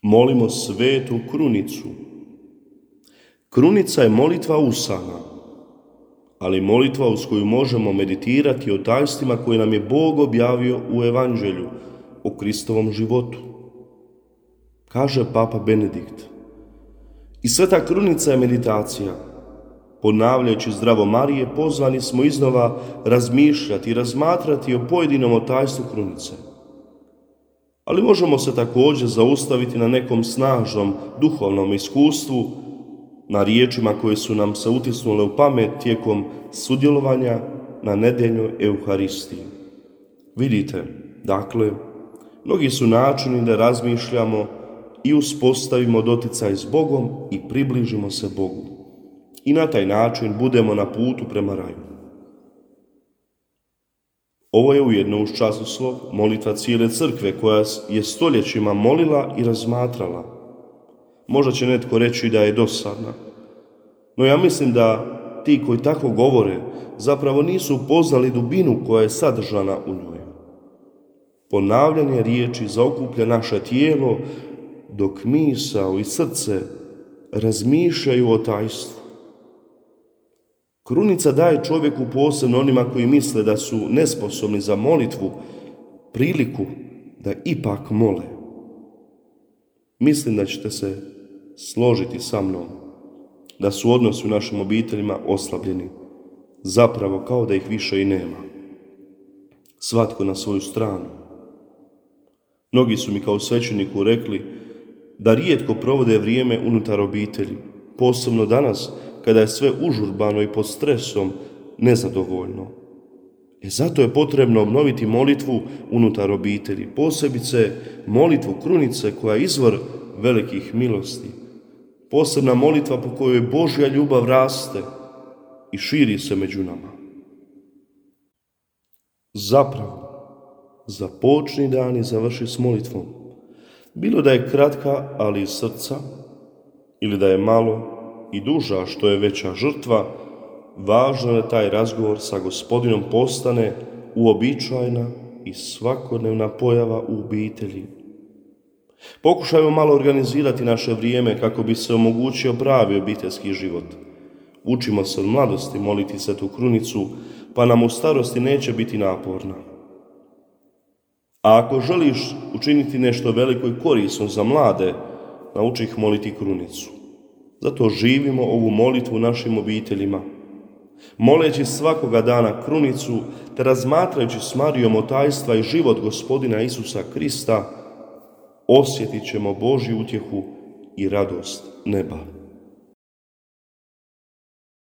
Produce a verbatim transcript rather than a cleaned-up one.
Molimo svetu krunicu. Krunica je molitva usana, ali molitva uz koju možemo meditirati o tajstvima koje nam je Bog objavio u Evanđelju o Kristovom životu. Kaže Papa Benedikt: i sveta krunica je meditacija. Ponavljajući zdravo Marije, pozvani smo iznova razmišljati i razmatrati o pojedinom otajstvu krunice. Ali možemo se također zaustaviti na nekom snažnom duhovnom iskustvu, na riječima koje su nam se utisnule u pamet tijekom sudjelovanja na nedeljnoj Euharistiji. Vidite, dakle, mnogi su načini da razmišljamo i uspostavimo doticaj s Bogom i približimo se Bogu. I na taj način budemo na putu prema raju. Ovo je ujedno uz časoslov molitva cijele crkve koja je stoljećima molila i razmatrala. Možda će netko reći da je dosadna, no ja mislim da ti koji tako govore zapravo nisu upoznali dubinu koja je sadržana u njoj. Ponavljanje riječi zaokuplja naše tijelo, dok misao i srce razmišljaju o tajstvu. Krunica daje čovjeku, posebno onima koji misle da su nesposobni za molitvu, priliku da ipak mole. Mislim da ćete se složiti sa mnom da su odnosi u našim obiteljima oslabljeni, zapravo kao da ih više i nema. Svatko na svoju stranu. Mnogi su mi kao svećeniku rekli da rijetko provode vrijeme unutar obitelji, posebno danas kada je sve užurbano i pod stresom nezadovoljno. E zato je potrebno obnoviti molitvu unutar obitelji, posebice molitvu krunice koja je izvor velikih milosti. Posebna molitva po kojoj Božja ljubav raste i širi se među nama. Zapravo, započni dan i završi s molitvom. Bilo da je kratka, ali iz srca, ili da je malo i duža, što je veća žrtva, važno je da taj razgovor sa Gospodinom postane uobičajena i svakodnevna pojava u obitelji. Pokušajmo malo organizirati naše vrijeme kako bi se omogućio pravi obiteljski život. Učimo se od mladosti moliti svetu krunicu, pa nam u starosti neće biti naporna. A ako želiš učiniti nešto veliko i korisno za mlade, nauči ih moliti krunicu. Zato živimo ovu molitvu u našim obiteljima, moleći svakoga dana krunicu, te razmatrajući s Marijom otajstva i život Gospodina Isusa Krista, osjetit ćemo Božju utjehu i radost neba.